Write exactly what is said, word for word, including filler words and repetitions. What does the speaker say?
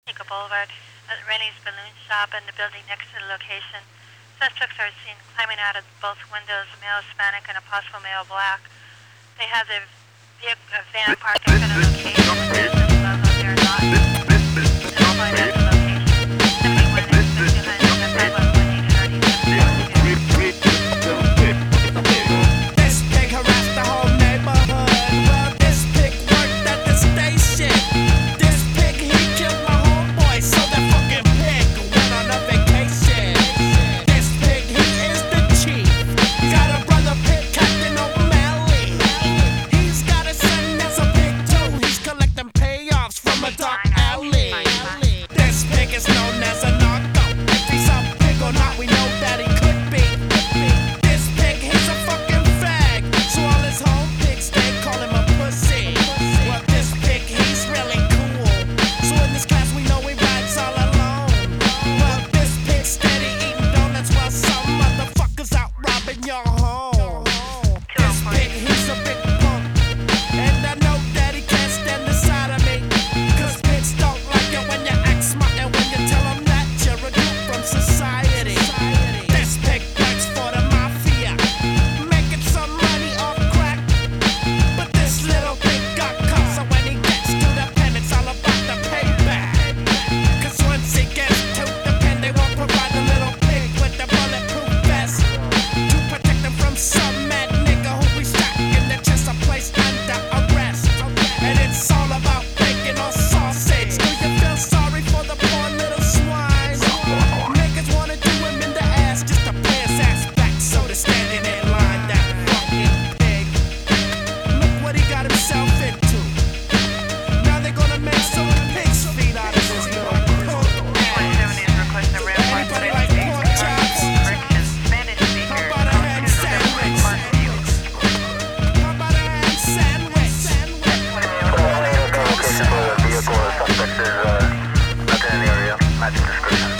Nika Boulevard at Rennie's Balloon Shop and the building next to the location. Suspects are seen climbing out of both windows, a male Hispanic and a possible male black. They have their vehicle, uh, van parked in front of the location with the business logo there not employed at the location. Somebody went and stood behind the five one one eight thirty This pig harassed the whole neighborhood. Well, this pig worked at the station. This pig, he killed my homeboy, so that fucking pig went on a vacation. This pig, he is the chief. Got a brother pig, Captain O'Malley. He's got a son that's a pig too. He's collecting payoffs from a dark alley. This pig is known as a narco. If he's a pig or not, we know that he could be. This pig, he's a fucking fag. So all his home pigs, they call him a pussy. Well, this pig, he's really cool. So in this class, we know he rides all alone. Well, this pig steady eating donuts while some motherfuckers out robbing your home. This pig, he's a big punk. And I know that he can't stand the sight of me. Cause pigs don't like it when you act smart and when you tell them that you're a group from society. This pig works for the mafia, making some money off crack. But this little pig got caught, so when he gets to the pen, it's all about the payback. Cause once he gets to the pen, they won't provide the little pig with the bulletproof vest to protect him from some mad nigga who we shot in the chest or placed under arrest. And it's all about bacon or sausage. Do you feel sorry for the poor little swine? Niggas wanna do him in the ass just to pay his ass back, so they're standing in line. That fucking pig. Look what he got himself into. Now they're gonna make some pig's feet out of his little punk ass. Anybody like pork chops? How about a ham sandwich? How about a ham sandwich? Location for the vehicle. Suspect is uh, not in the area. Matching description.